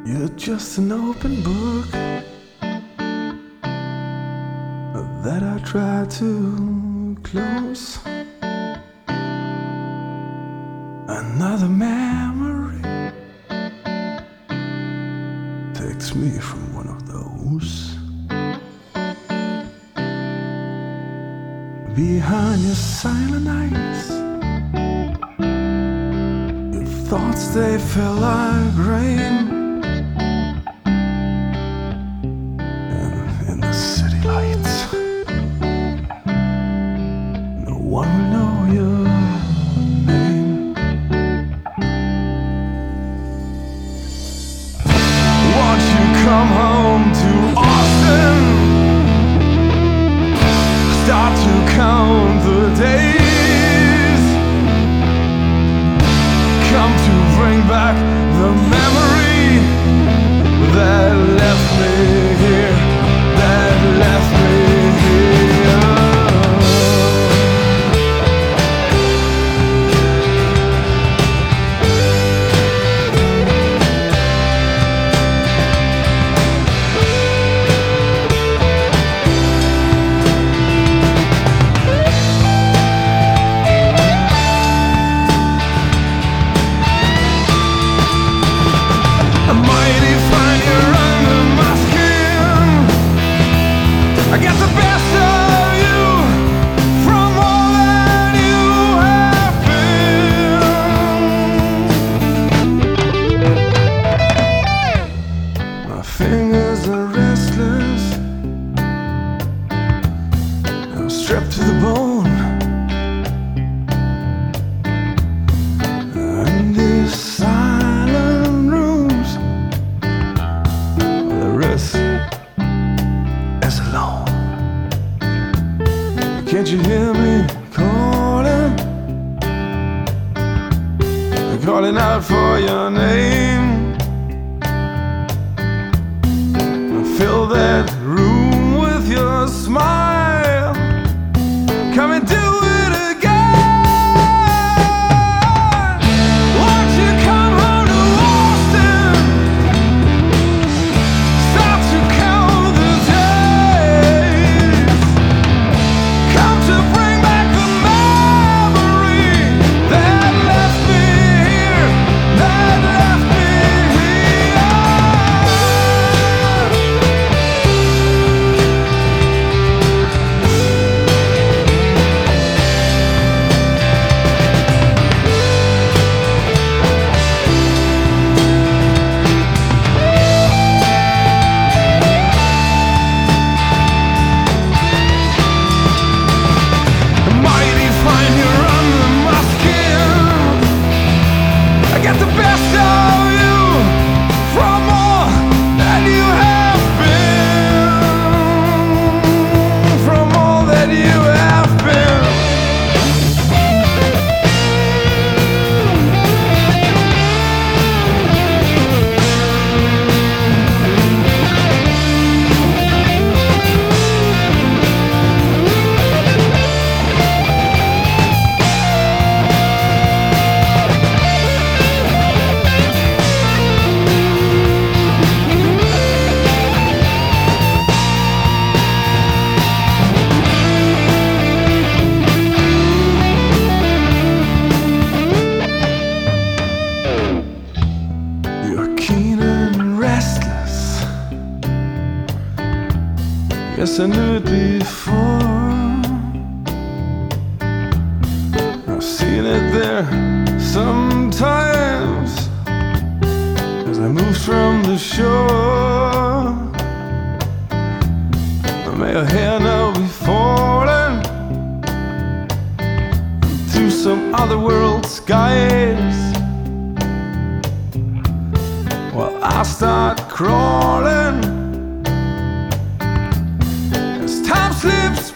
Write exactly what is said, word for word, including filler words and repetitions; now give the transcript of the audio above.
You're just an open book that I try to close. Another memory takes me from one of those. Behind your silent eyes, your thoughts, they fell like rain. And in the city lights, no one will know your name. Won't you come home to Austin? Start to count the days. Come to bring back the memory that left me here, that left me here. I get the best of you from all that you have been. My fingers are restless, I'm strapped to the bone. And these silent rooms, the rest is alone. Can't you hear me calling? Calling out for your name. Fill that room with your smile. Come and do it again. Won't you come home to Austin? Start to count the days. Come to bring back the memory that left me here, that left me Yes, I knew it before. I've seen it there sometimes as I moved from the shore. May your hair now be falling to some other world skies, while I start crawling. Time slips